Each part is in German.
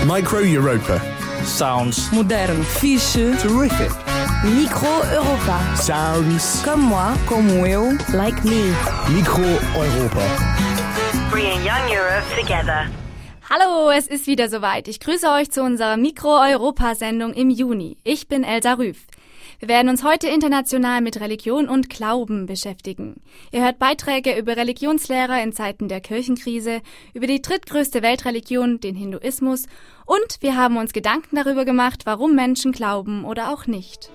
Micro Europa. Sounds Moderno, fixe, Terrific. Micro Europa. Sounds. Comme moi, como eu, like me. Micro Europa. Bringing young Europe together. Hallo, es ist wieder soweit. Ich grüße euch zu unserer Mikro-Europa-Sendung im Juni. Ich bin Elsa Rüff. Wir werden uns heute international mit Religion und Glauben beschäftigen. Ihr hört Beiträge über Religionslehrer in Zeiten der Kirchenkrise, über die drittgrößte Weltreligion, den Hinduismus, und wir haben uns Gedanken darüber gemacht, warum Menschen glauben oder auch nicht.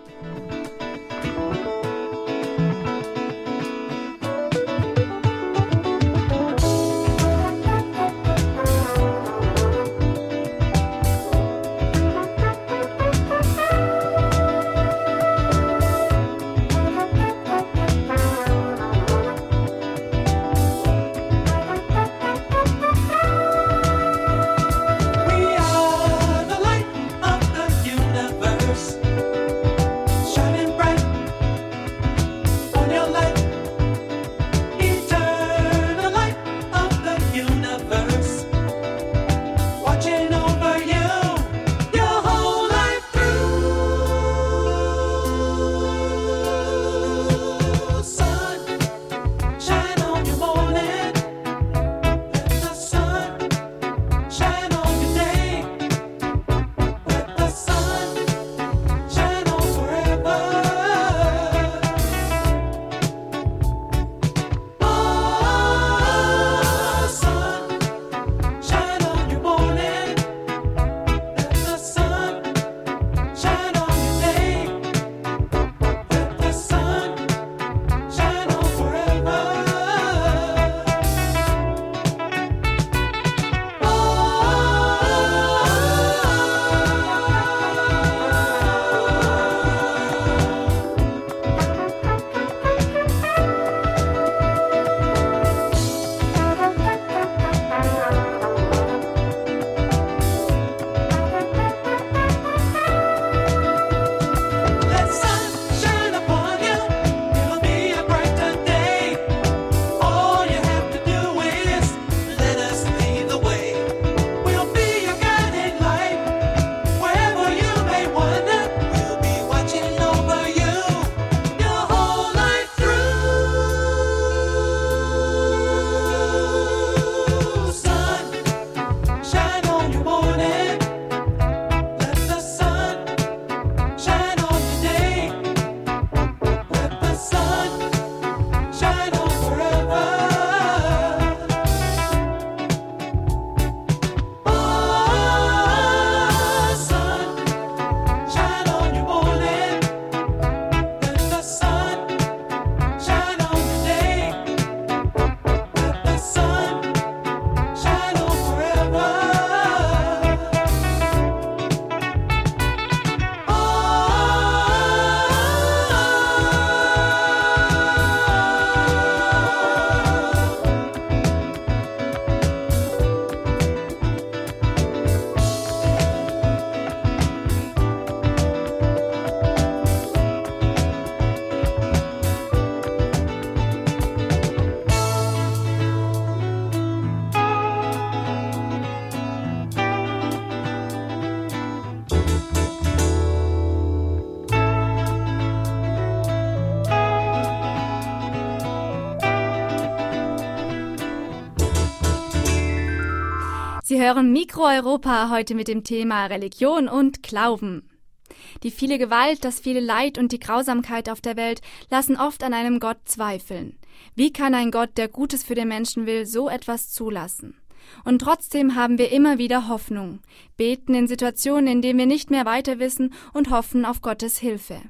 Sie hören Mikro Europa heute mit dem Thema Religion und Glauben. Die viele Gewalt, das viele Leid und die Grausamkeit auf der Welt lassen oft an einem Gott zweifeln. Wie kann ein Gott, der Gutes für den Menschen will, so etwas zulassen? Und trotzdem haben wir immer wieder Hoffnung, beten in Situationen, in denen wir nicht mehr weiter wissen und hoffen auf Gottes Hilfe.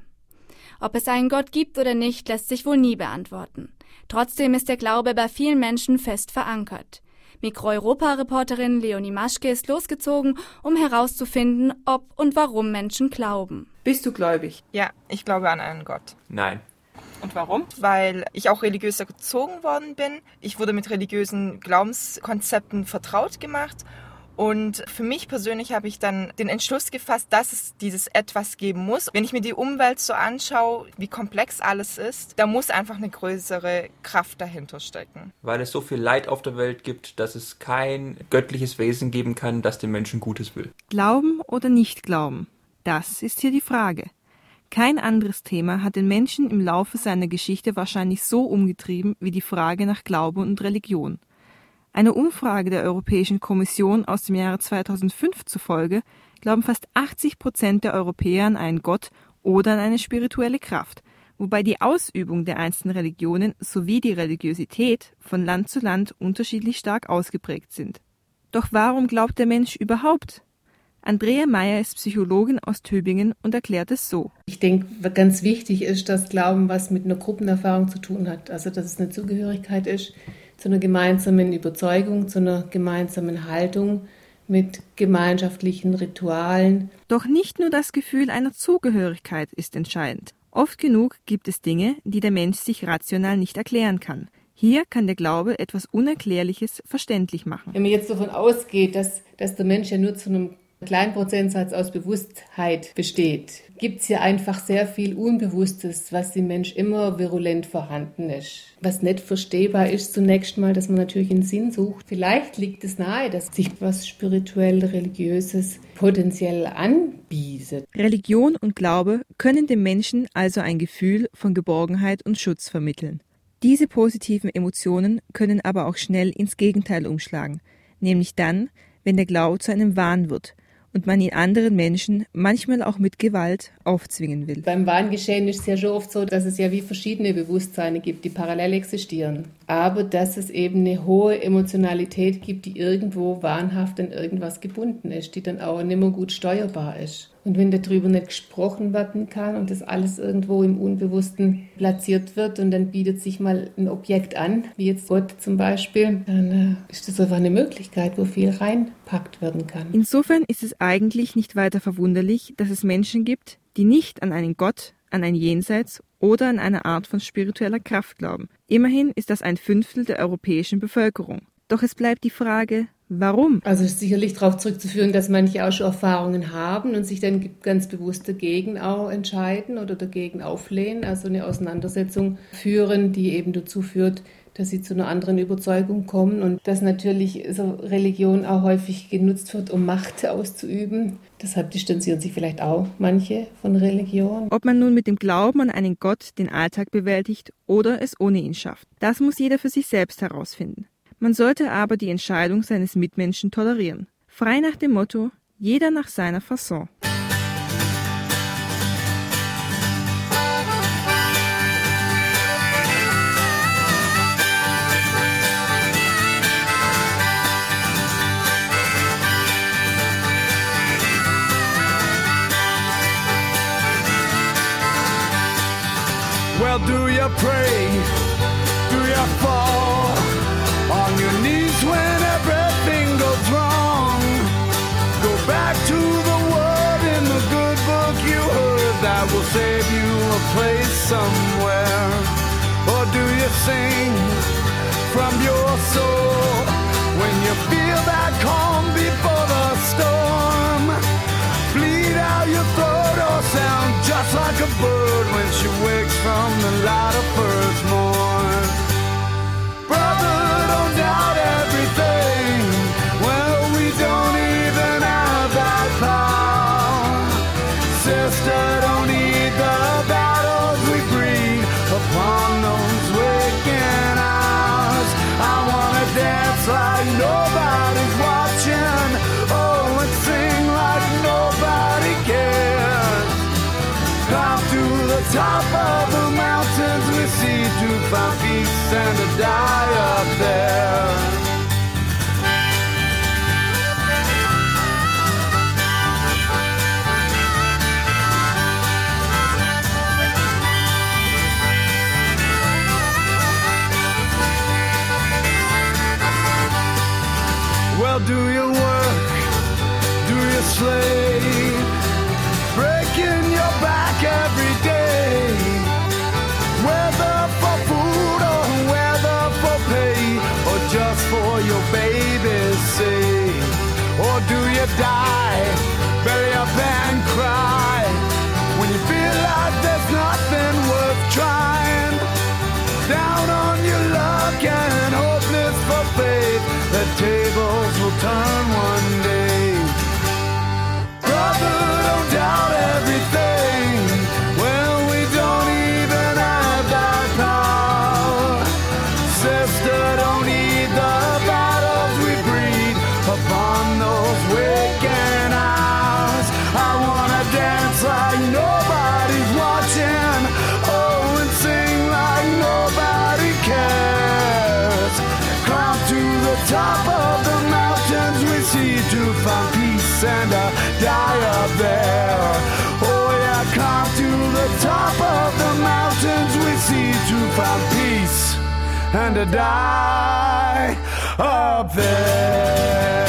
Ob es einen Gott gibt oder nicht, lässt sich wohl nie beantworten. Trotzdem ist der Glaube bei vielen Menschen fest verankert. Mikro-Europa-Reporterin Leonie Maschke ist losgezogen, um herauszufinden, ob und warum Menschen glauben. Bist du gläubig? Ja, ich glaube an einen Gott. Nein. Und warum? Weil ich auch religiös erzogen worden bin. Ich wurde mit religiösen Glaubenskonzepten vertraut gemacht Und für mich persönlich habe ich dann den Entschluss gefasst, dass es dieses Etwas geben muss. Wenn ich mir die Umwelt so anschaue, wie komplex alles ist, da muss einfach eine größere Kraft dahinter stecken. Weil es so viel Leid auf der Welt gibt, dass es kein göttliches Wesen geben kann, das den Menschen Gutes will. Glauben oder nicht glauben? Das ist hier die Frage. Kein anderes Thema hat den Menschen im Laufe seiner Geschichte wahrscheinlich so umgetrieben wie die Frage nach Glaube und Religion. Einer Umfrage der Europäischen Kommission aus dem Jahre 2005 zufolge glauben fast 80% der Europäer an einen Gott oder an eine spirituelle Kraft, wobei die Ausübung der einzelnen Religionen sowie die Religiosität von Land zu Land unterschiedlich stark ausgeprägt sind. Doch warum glaubt der Mensch überhaupt? Andrea Meyer ist Psychologin aus Tübingen und erklärt es so. Ich denke, was ganz wichtig ist, dass Glauben was mit einer Gruppenerfahrung zu tun hat. Also dass es eine Zugehörigkeit ist zu einer gemeinsamen Überzeugung, zu einer gemeinsamen Haltung mit gemeinschaftlichen Ritualen. Doch nicht nur das Gefühl einer Zugehörigkeit ist entscheidend. Oft genug gibt es Dinge, die der Mensch sich rational nicht erklären kann. Hier kann der Glaube etwas Unerklärliches verständlich machen. Wenn man jetzt davon ausgeht, dass der Mensch ja nur zu einem kleinen Prozentsatz aus Bewusstheit besteht, gibt es ja einfach sehr viel Unbewusstes, was im Mensch immer virulent vorhanden ist. Was nicht verstehbar ist zunächst mal, dass man natürlich einen Sinn sucht. Vielleicht liegt es nahe, dass sich was spirituell-religiöses potenziell anbietet. Religion und Glaube können dem Menschen also ein Gefühl von Geborgenheit und Schutz vermitteln. Diese positiven Emotionen können aber auch schnell ins Gegenteil umschlagen, nämlich dann, wenn der Glaube zu einem Wahn wird und man ihn anderen Menschen manchmal auch mit Gewalt aufzwingen will. Beim Wahngeschehen ist es ja schon oft so, dass es ja wie verschiedene Bewusstseine gibt, die parallel existieren. Aber dass es eben eine hohe Emotionalität gibt, die irgendwo wahnhaft an irgendwas gebunden ist, die dann auch nicht mehr gut steuerbar ist. Und wenn darüber nicht gesprochen werden kann und das alles irgendwo im Unbewussten platziert wird und dann bietet sich mal ein Objekt an, wie jetzt Gott zum Beispiel, dann ist das einfach eine Möglichkeit, wo viel reinpackt werden kann. Insofern ist es eigentlich nicht weiter verwunderlich, dass es Menschen gibt, die nicht an einen Gott, an ein Jenseits oder an eine Art von spiritueller Kraft glauben. Immerhin ist das 1/5 der europäischen Bevölkerung. Doch es bleibt die Frage, warum? Also es ist sicherlich darauf zurückzuführen, dass manche auch schon Erfahrungen haben und sich dann ganz bewusst dagegen auch entscheiden oder dagegen auflehnen, also eine Auseinandersetzung führen, die eben dazu führt, dass sie zu einer anderen Überzeugung kommen und dass natürlich so Religion auch häufig genutzt wird, um Macht auszuüben. Deshalb distanzieren sich vielleicht auch manche von Religion. Ob man nun mit dem Glauben an einen Gott den Alltag bewältigt oder es ohne ihn schafft, das muss jeder für sich selbst herausfinden. Man sollte aber die Entscheidung seines Mitmenschen tolerieren. Frei nach dem Motto, jeder nach seiner Fasson. Well, do you pray? Do you fall on your knees when everything goes wrong? Go back to the word in the good book you heard that will save you a place somewhere. Or do you sing from your soul when you feel that calm before the storm? Bleed out your throat or sound just like a bird when she wakes from the light of first morn. Brother, don't doubt everything. Well, we don't even have that power. Sister, don't heed the battles we breed upon those waking hours. I wanna dance like nobody's watching. Oh, and sing like nobody cares. Climb to the top of the mountains we see to find peace and to die up there. Well, do you work? Do you slave? Breaking your back every day, whether for food or whether for pay, or just for your baby's sake. or do you die? Belly up and cry when you feel like there's nothing worth trying. Down on your luck and hopeless for faith, the tables will turn one day. Brother, don't doubt everything. Well, we don't even have that power. Sister, don't heed the battles we breed upon those waking hours. I wanna dance like nobody's watching, oh, and sing like nobody cares. Climb to the top of the mountains we see to find peace and die up there. Oh yeah, climb to the top of the mountains we see to find peace and die up there.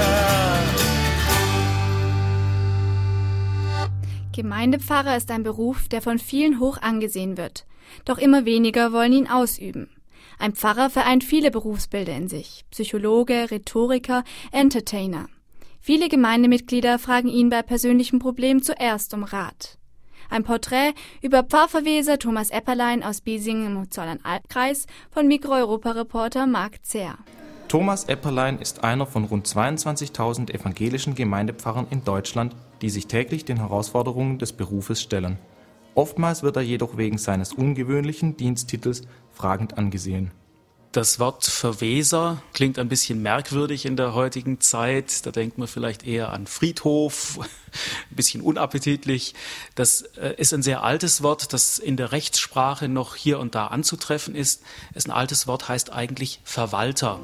Gemeindepfarrer ist ein Beruf, der von vielen hoch angesehen wird. Doch immer weniger wollen ihn ausüben. Ein Pfarrer vereint viele Berufsbilder in sich. Psychologe, Rhetoriker, Entertainer. Viele Gemeindemitglieder fragen ihn bei persönlichen Problemen zuerst um Rat. Ein Porträt über Pfarrverweser Thomas Epperlein aus Biesingen im Hohenzollern-Albkreis von Mikro-Europa-Reporter Marc Zehr. Thomas Epperlein ist einer von rund 22.000 evangelischen Gemeindepfarrern in Deutschland, die sich täglich den Herausforderungen des Berufes stellen. Oftmals wird er jedoch wegen seines ungewöhnlichen Diensttitels fragend angesehen. Das Wort Verweser klingt ein bisschen merkwürdig in der heutigen Zeit. Da denkt man vielleicht eher an Friedhof, ein bisschen unappetitlich. Das ist ein sehr altes Wort, das in der Rechtssprache noch hier und da anzutreffen ist. Es ist ein altes Wort, heißt eigentlich Verwalter.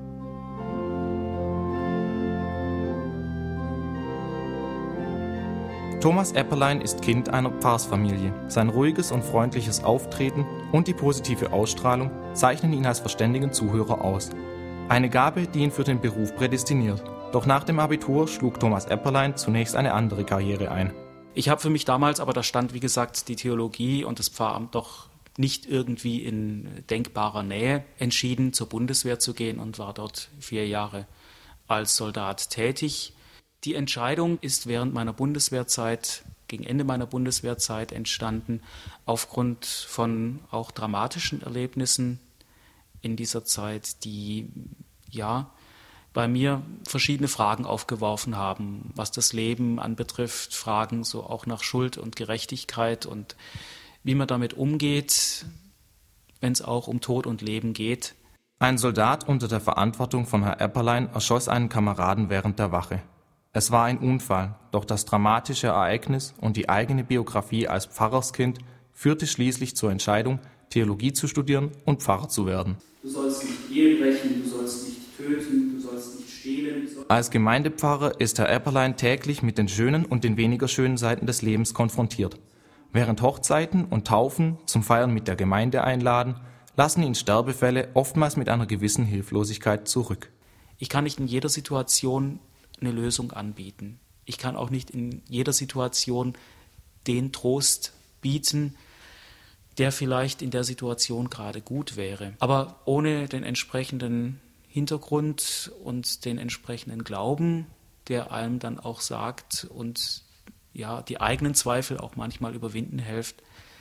Thomas Epperlein ist Kind einer Pfarrersfamilie. Sein ruhiges und freundliches Auftreten und die positive Ausstrahlung zeichnen ihn als verständigen Zuhörer aus. Eine Gabe, die ihn für den Beruf prädestiniert. Doch nach dem Abitur schlug Thomas Epperlein zunächst eine andere Karriere ein. Ich habe für mich damals, aber da stand wie gesagt die Theologie und das Pfarramt doch nicht irgendwie in denkbarer Nähe, entschieden, zur Bundeswehr zu gehen und war dort 4 Jahre als Soldat tätig. Die Entscheidung ist während meiner Bundeswehrzeit, gegen Ende meiner Bundeswehrzeit entstanden, aufgrund von auch dramatischen Erlebnissen in dieser Zeit, die ja bei mir verschiedene Fragen aufgeworfen haben, was das Leben anbetrifft, Fragen so auch nach Schuld und Gerechtigkeit und wie man damit umgeht, wenn es auch um Tod und Leben geht. Ein Soldat unter der Verantwortung von Herrn Epperlein erschoss einen Kameraden während der Wache. Es war ein Unfall, doch das dramatische Ereignis und die eigene Biografie als Pfarrerskind führte schließlich zur Entscheidung, Theologie zu studieren und Pfarrer zu werden. Du sollst nicht Ehe brechen, du sollst nicht töten, du sollst nicht stehlen. Als Gemeindepfarrer ist Herr Epperlein täglich mit den schönen und den weniger schönen Seiten des Lebens konfrontiert. Während Hochzeiten und Taufen zum Feiern mit der Gemeinde einladen, lassen ihn Sterbefälle oftmals mit einer gewissen Hilflosigkeit zurück. Ich kann nicht in jeder Situation eine Lösung anbieten. Ich kann auch nicht in jeder Situation den Trost bieten, der vielleicht in der Situation gerade gut wäre. Aber ohne den entsprechenden Hintergrund und den entsprechenden Glauben, der einem dann auch sagt und ja, die eigenen Zweifel auch manchmal überwinden hilft,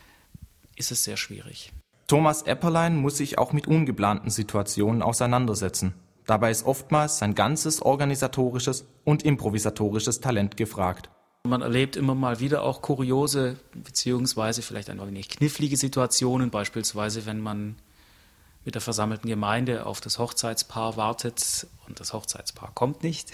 ist es sehr schwierig. Thomas Epperlein muss sich auch mit ungeplanten Situationen auseinandersetzen. Dabei ist oftmals sein ganzes organisatorisches und improvisatorisches Talent gefragt. Man erlebt immer mal wieder auch kuriose beziehungsweise vielleicht ein wenig knifflige Situationen, beispielsweise wenn man mit der versammelten Gemeinde auf das Hochzeitspaar wartet und das Hochzeitspaar kommt nicht.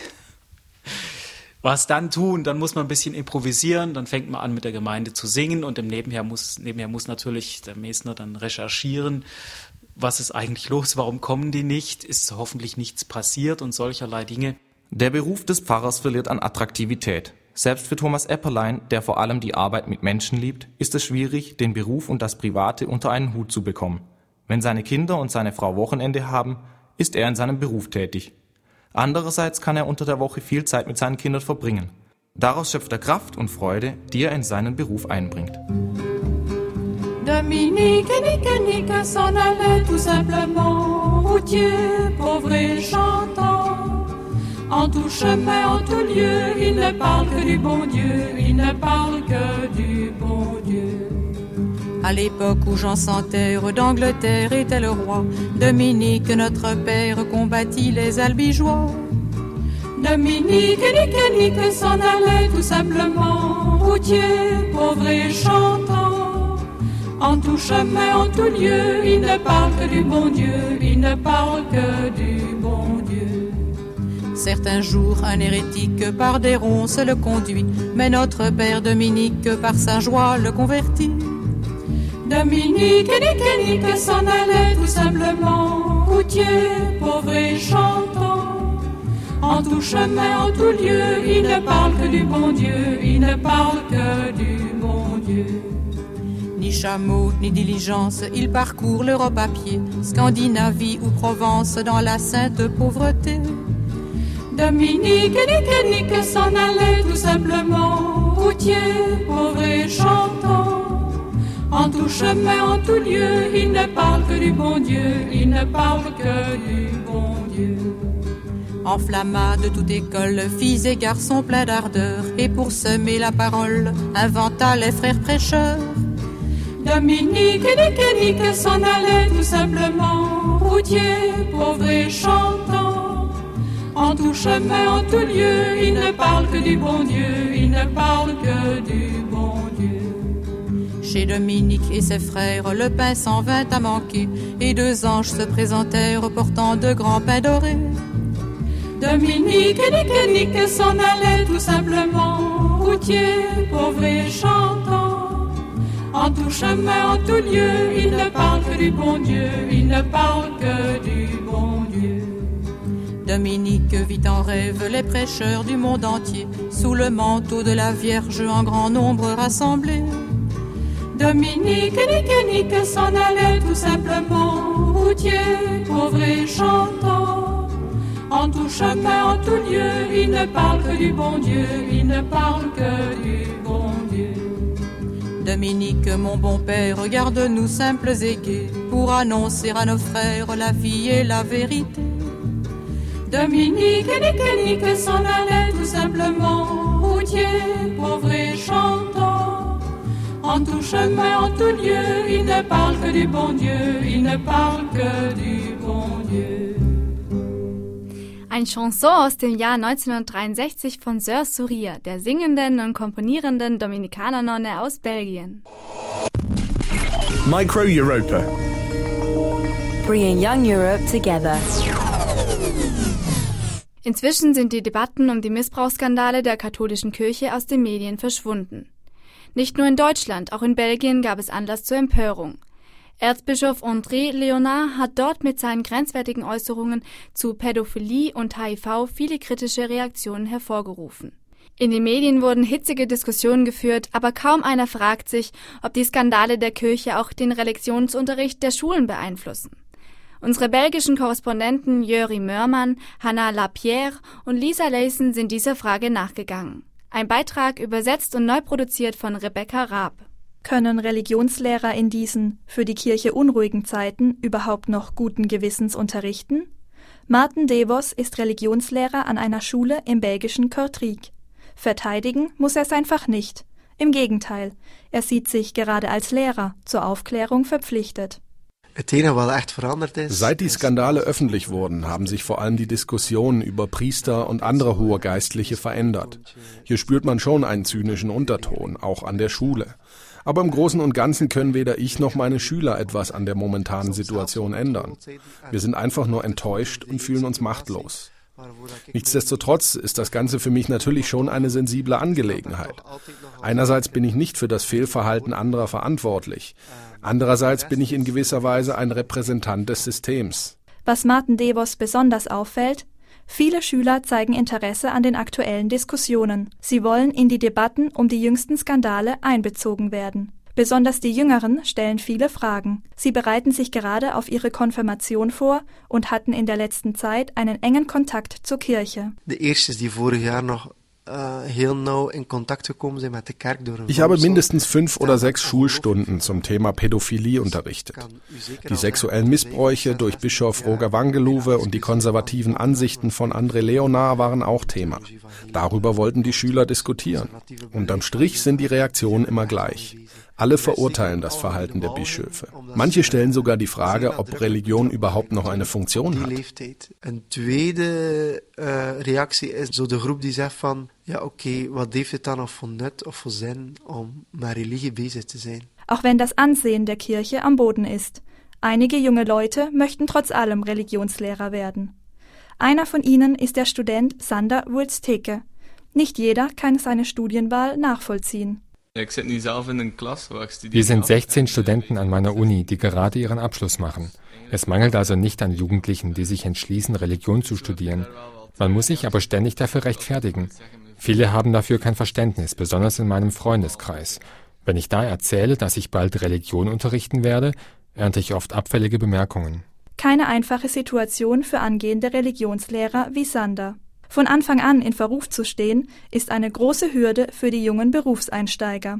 Was dann tun? Dann muss man ein bisschen improvisieren, dann fängt man an mit der Gemeinde zu singen und nebenher muss natürlich der Mesner dann recherchieren, was ist eigentlich los, warum kommen die nicht, ist hoffentlich nichts passiert und solcherlei Dinge. Der Beruf des Pfarrers verliert an Attraktivität. Selbst für Thomas Epperlein, der vor allem die Arbeit mit Menschen liebt, ist es schwierig, den Beruf und das Private unter einen Hut zu bekommen. Wenn seine Kinder und seine Frau Wochenende haben, ist er in seinem Beruf tätig. Andererseits kann er unter der Woche viel Zeit mit seinen Kindern verbringen. Daraus schöpft er Kraft und Freude, die er in seinen Beruf einbringt. Dominique, Nique s'en allait tout simplement, routier, pauvre et chantant. En tout chemin, en tout lieu, il ne parle que du bon Dieu, il ne parle que du bon Dieu. À l'époque où Jean sans terre d'Angleterre était le roi, Dominique, notre père, combattit les albigeois. Dominique, Nique s'en allait tout simplement, routier, pauvre et chantant. En tout chemin, en tout lieu, il ne parle que du bon Dieu, il ne parle que du bon Dieu. Certains jours, un hérétique par des ronces le conduit, mais notre père Dominique par sa joie le convertit. Dominique, Nique s'en allait tout simplement, routier, pauvre et chantant. En tout chemin, en tout lieu, il ne parle que du bon Dieu, il ne parle que du bon Dieu. Ni chameau, ni diligence, il parcourt l'Europe à pied, Scandinavie ou Provence dans la sainte pauvreté. Dominique, Nique s'en allait tout simplement, routier, pauvre et chantant. En tout chemin, en tout lieu, il ne parle que du bon Dieu, il ne parle que du bon Dieu. Enflamma de toute école, filles et garçons pleins d'ardeur, et pour semer la parole, inventa les frères prêcheurs. Dominique, Nique s'en allait tout simplement, routier, pauvre et chantant. En tout chemin, en tout lieu, il ne parle que du bon Dieu, il ne parle que du bon Dieu. Chez Dominique et ses frères, le pain s'en vint à manquer, et 2 anges se présentèrent portant de grands pains dorés. Dominique, Nique s'en allait tout simplement, routier, pauvre et chantant. En tout chemin, en tout lieu, il ne parle que du bon Dieu, il ne parle que du bon Dieu. Dominique vit en rêve les prêcheurs du monde entier, sous le manteau de la Vierge en grand nombre rassemblés. Dominique, Nique s'en allait tout simplement, routier, pauvre et chantant. En tout chemin, en tout lieu, il ne parle que du bon Dieu, il ne parle que du bon Dieu. Dominique, mon bon père, regarde-nous simples et gais, pour annoncer à nos frères la vie et la vérité. Dominique, Nique s'en allait tout simplement, routier, pauvre et chantant. En tout chemin, en tout lieu, il ne parle que du bon Dieu, il ne parle que du bon Dieu. Ein Chanson aus dem Jahr 1963 von Sœur Soria, der singenden und komponierenden Dominikanernonne aus Belgien. Micro Europa. Bringing young Europe together. Inzwischen sind die Debatten um die Missbrauchsskandale der katholischen Kirche aus den Medien verschwunden. Nicht nur in Deutschland, auch in Belgien gab es Anlass zur Empörung. Erzbischof André Léonard hat dort mit seinen grenzwertigen Äußerungen zu Pädophilie und HIV viele kritische Reaktionen hervorgerufen. In den Medien wurden hitzige Diskussionen geführt, aber kaum einer fragt sich, ob die Skandale der Kirche auch den Religionsunterricht der Schulen beeinflussen. Unsere belgischen Korrespondenten Juri Mörmann, Hannah Lapierre und Lisa Leysen sind dieser Frage nachgegangen. Ein Beitrag übersetzt und neu produziert von Rebecca Raab. Können Religionslehrer in diesen für die Kirche unruhigen Zeiten überhaupt noch guten Gewissens unterrichten? Maarten de Vos ist Religionslehrer an einer Schule im belgischen Kortrijk. Verteidigen muss er sein Fach nicht. Im Gegenteil, er sieht sich gerade als Lehrer zur Aufklärung verpflichtet. Seit die Skandale öffentlich wurden, haben sich vor allem die Diskussionen über Priester und andere hohe Geistliche verändert. Hier spürt man schon einen zynischen Unterton, auch an der Schule. Aber im Großen und Ganzen können weder ich noch meine Schüler etwas an der momentanen Situation ändern. Wir sind einfach nur enttäuscht und fühlen uns machtlos. Nichtsdestotrotz ist das Ganze für mich natürlich schon eine sensible Angelegenheit. Einerseits bin ich nicht für das Fehlverhalten anderer verantwortlich. Andererseits bin ich in gewisser Weise ein Repräsentant des Systems. Was Maarten de Vos besonders auffällt: Viele Schüler zeigen Interesse an den aktuellen Diskussionen. Sie wollen in die Debatten um die jüngsten Skandale einbezogen werden. Besonders die Jüngeren stellen viele Fragen. Sie bereiten sich gerade auf ihre Konfirmation vor und hatten in der letzten Zeit einen engen Kontakt zur Kirche. De eerste die vorig jaar nog Ich habe mindestens 5 oder 6 Schulstunden zum Thema Pädophilie unterrichtet. Die sexuellen Missbräuche durch Bischof Roger Wangeluwe und die konservativen Ansichten von André Leonard waren auch Thema. Darüber wollten die Schüler diskutieren. Unterm Strich sind die Reaktionen immer gleich. Alle verurteilen das Verhalten der Bischöfe. Manche stellen sogar die Frage, ob Religion überhaupt noch eine Funktion hat. Een tweede reactie is zo de groep die zegt van, ja oké, wat heeft het dan nog voor nut of voor zin om met religie bezig te zijn? Auch wenn das Ansehen der Kirche am Boden ist. Einige junge Leute möchten trotz allem Religionslehrer werden. Einer von ihnen ist der Student Sander Wulsteke. Nicht jeder kann seine Studienwahl nachvollziehen. Wir sind 16 Studenten an meiner Uni, die gerade ihren Abschluss machen. Es mangelt also nicht an Jugendlichen, die sich entschließen, Religion zu studieren. Man muss sich aber ständig dafür rechtfertigen. Viele haben dafür kein Verständnis, besonders in meinem Freundeskreis. Wenn ich da erzähle, dass ich bald Religion unterrichten werde, ernte ich oft abfällige Bemerkungen. Keine einfache Situation für angehende Religionslehrer wie Sander. Von Anfang an in Verruf zu stehen, ist eine große Hürde für die jungen Berufseinsteiger.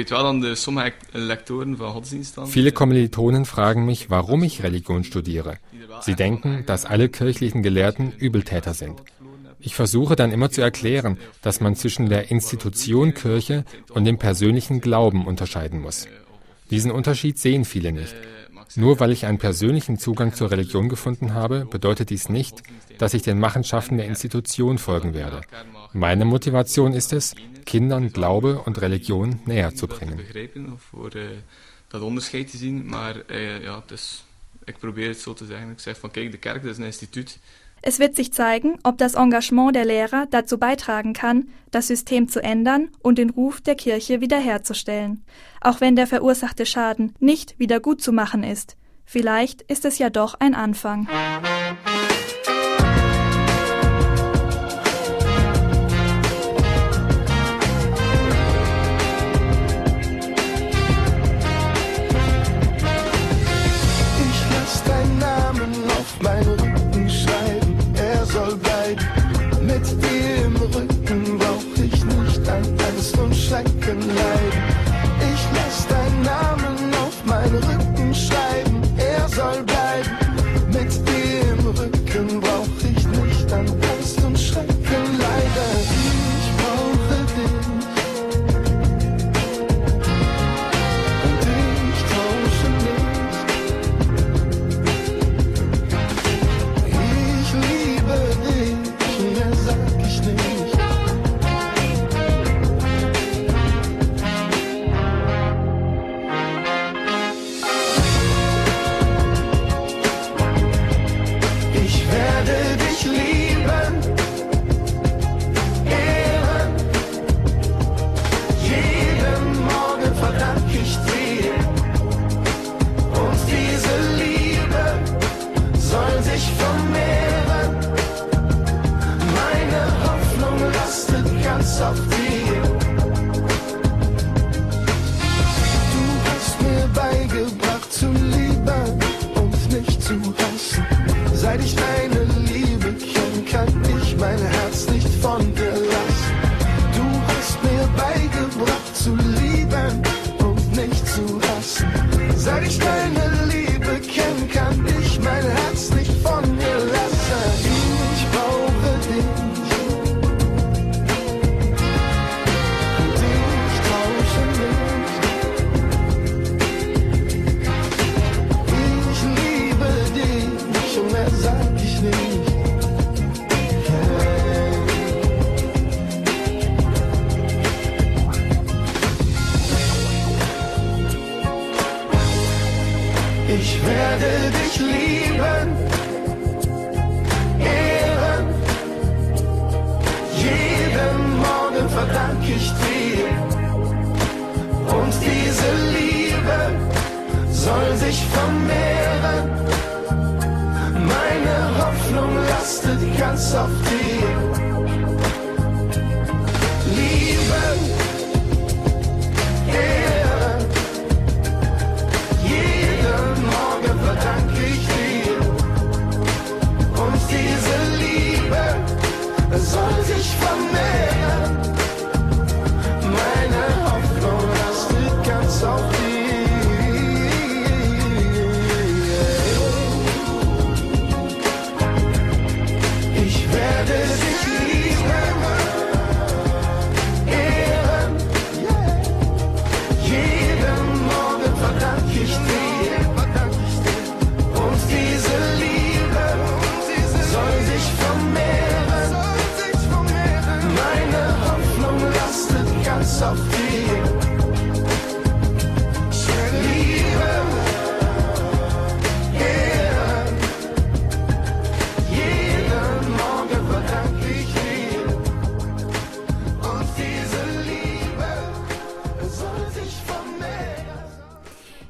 Viele Kommilitonen fragen mich, warum ich Religion studiere. Sie denken, dass alle kirchlichen Gelehrten Übeltäter sind. Ich versuche dann immer zu erklären, dass man zwischen der Institution Kirche und dem persönlichen Glauben unterscheiden muss. Diesen Unterschied sehen viele nicht. Nur weil ich einen persönlichen Zugang zur Religion gefunden habe, bedeutet dies nicht, dass ich den Machenschaften der Institution folgen werde. Meine Motivation ist es, Kindern Glaube und Religion näher zu bringen. Es wird sich zeigen, ob das Engagement der Lehrer dazu beitragen kann, das System zu ändern und den Ruf der Kirche wiederherzustellen. Auch wenn der verursachte Schaden nicht wieder gut zu machen ist. Vielleicht ist es ja doch ein Anfang. Ich werde dich lieben, ehren. Jeden Morgen verdanke ich dir. Und diese Liebe soll sich vermehren. Meine Hoffnung lastet ganz auf dir. Lieben, ehren. Jeden Morgen verdanke ich dir. Und diese Liebe soll sich vermehren.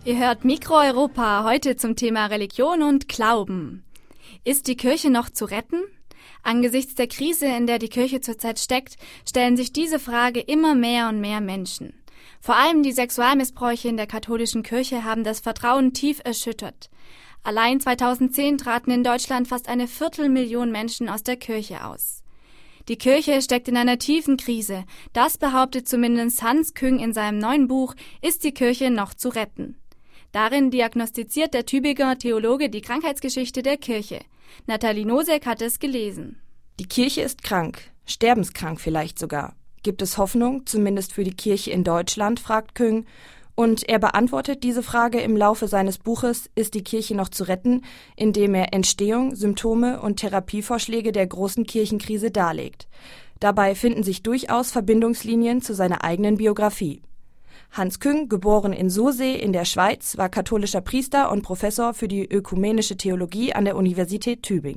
Ihr hört Mikro Europa heute zum Thema Religion und Glauben. Ist die Kirche noch zu retten? Angesichts der Krise, in der die Kirche zurzeit steckt, stellen sich diese Frage immer mehr und mehr Menschen. Vor allem die Sexualmissbräuche in der katholischen Kirche haben das Vertrauen tief erschüttert. Allein 2010 traten in Deutschland fast 250.000 Menschen aus der Kirche aus. Die Kirche steckt in einer tiefen Krise. Das behauptet zumindest Hans Küng in seinem neuen Buch Ist die Kirche noch zu retten? Darin diagnostiziert der Tübinger Theologe die Krankheitsgeschichte der Kirche. Nathalie Nosek hat es gelesen. Die Kirche ist krank, sterbenskrank vielleicht sogar. Gibt es Hoffnung, zumindest für die Kirche in Deutschland, fragt Küng. Und er beantwortet diese Frage im Laufe seines Buches Ist die Kirche noch zu retten?, indem er Entstehung, Symptome und Therapievorschläge der großen Kirchenkrise darlegt. Dabei finden sich durchaus Verbindungslinien zu seiner eigenen Biografie. Hans Küng, geboren in Sursee in der Schweiz, war katholischer Priester und Professor für die ökumenische Theologie an der Universität Tübingen.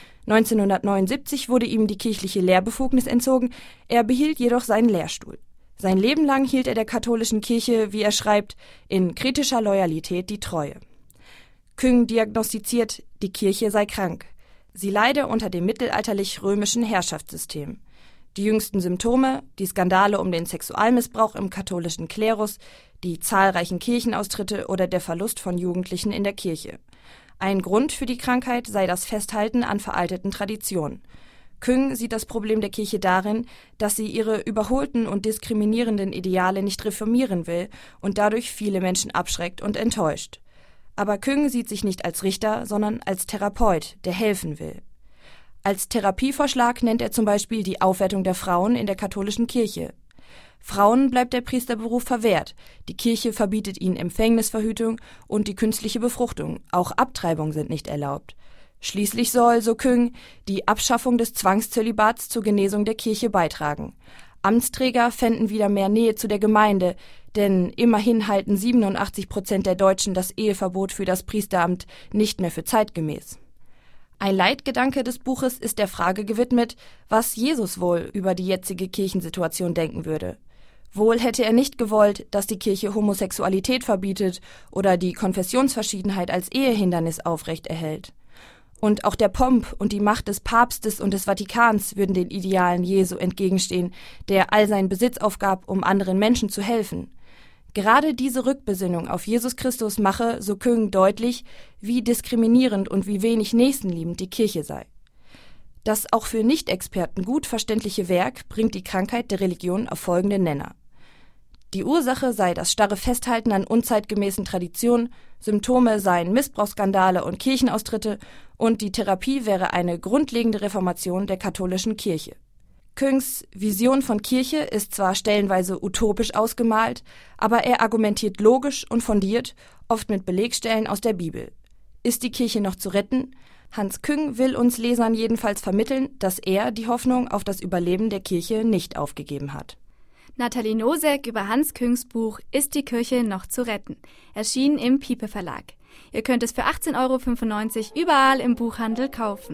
1979 wurde ihm die kirchliche Lehrbefugnis entzogen, er behielt jedoch seinen Lehrstuhl. Sein Leben lang hielt er der katholischen Kirche, wie er schreibt, in kritischer Loyalität die Treue. Küng diagnostiziert, die Kirche sei krank. Sie leide unter dem mittelalterlich-römischen Herrschaftssystem. Die jüngsten Symptome, die Skandale um den Sexualmissbrauch im katholischen Klerus, die zahlreichen Kirchenaustritte oder der Verlust von Jugendlichen in der Kirche. Ein Grund für die Krankheit sei das Festhalten an veralteten Traditionen. Küng sieht das Problem der Kirche darin, dass sie ihre überholten und diskriminierenden Ideale nicht reformieren will und dadurch viele Menschen abschreckt und enttäuscht. Aber Küng sieht sich nicht als Richter, sondern als Therapeut, der helfen will. Als Therapievorschlag nennt er zum Beispiel die Aufwertung der Frauen in der katholischen Kirche. Frauen bleibt der Priesterberuf verwehrt, die Kirche verbietet ihnen Empfängnisverhütung und die künstliche Befruchtung, auch Abtreibung sind nicht erlaubt. Schließlich soll, so Küng, die Abschaffung des Zwangszölibats zur Genesung der Kirche beitragen. Amtsträger fänden wieder mehr Nähe zu der Gemeinde, denn immerhin halten 87% der Deutschen das Eheverbot für das Priesteramt nicht mehr für zeitgemäß. Ein Leitgedanke des Buches ist der Frage gewidmet, was Jesus wohl über die jetzige Kirchensituation denken würde. Wohl hätte er nicht gewollt, dass die Kirche Homosexualität verbietet oder die Konfessionsverschiedenheit als Ehehindernis aufrechterhält. Und auch der Pomp und die Macht des Papstes und des Vatikans würden den Idealen Jesu entgegenstehen, der all seinen Besitz aufgab, um anderen Menschen zu helfen. Gerade diese Rückbesinnung auf Jesus Christus mache, so Küng, deutlich, wie diskriminierend und wie wenig nächstenliebend die Kirche sei. Das auch für Nicht-Experten gut verständliche Werk bringt die Krankheit der Religion auf folgende Nenner. Die Ursache sei das starre Festhalten an unzeitgemäßen Traditionen, Symptome seien Missbrauchsskandale und Kirchenaustritte und die Therapie wäre eine grundlegende Reformation der katholischen Kirche. Küngs Vision von Kirche ist zwar stellenweise utopisch ausgemalt, aber er argumentiert logisch und fundiert, oft mit Belegstellen aus der Bibel. Ist die Kirche noch zu retten? Hans Küng will uns Lesern jedenfalls vermitteln, dass er die Hoffnung auf das Überleben der Kirche nicht aufgegeben hat. Nathalie Nosek über Hans Küngs Buch Ist die Kirche noch zu retten? Erschienen im Pipe Verlag. Ihr könnt es für 18,95 € überall im Buchhandel kaufen.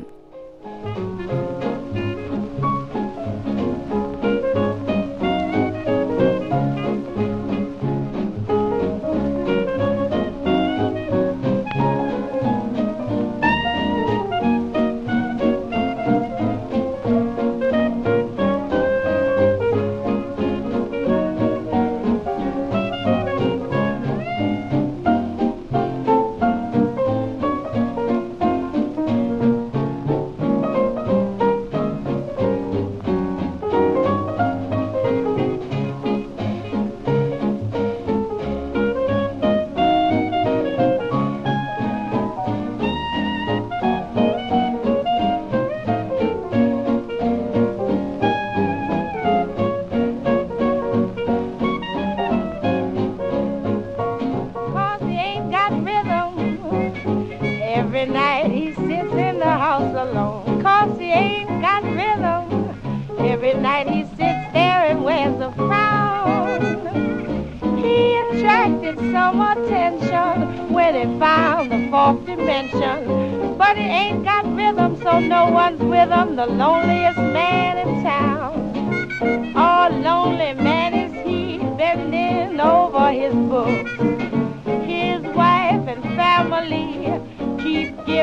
The loneliest man in town. Oh, lonely man is he, bending over his book. His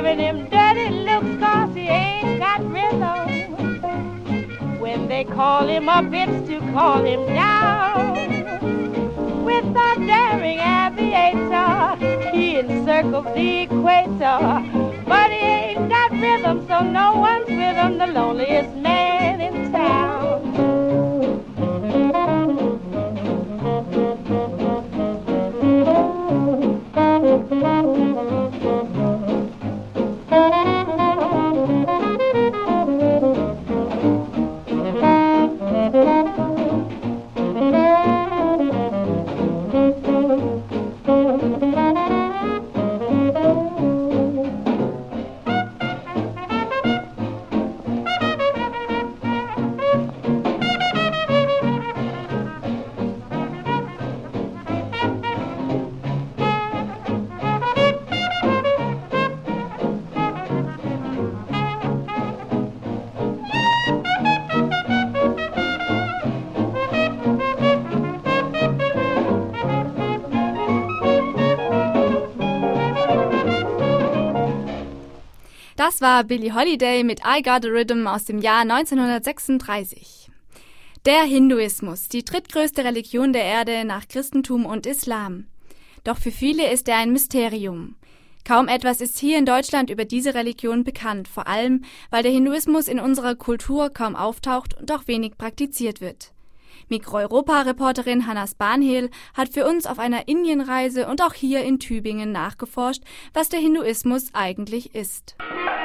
giving him dirty looks 'cause he ain't got rhythm. When they call him up, it's to call him down. With a daring aviator, he encircles the equator. But he ain't got rhythm, so no one's with him, the loneliest man in town. Das war Billie Holiday mit I Got a Rhythm aus dem Jahr 1936. Der Hinduismus, die drittgrößte Religion der Erde nach Christentum und Islam. Doch für viele ist er ein Mysterium. Kaum etwas ist hier in Deutschland über diese Religion bekannt, vor allem, weil der Hinduismus in unserer Kultur kaum auftaucht und auch wenig praktiziert wird. Mikro-Europa-Reporterin Hanna Spanhehl hat für uns auf einer Indienreise und auch hier in Tübingen nachgeforscht, was der Hinduismus eigentlich ist.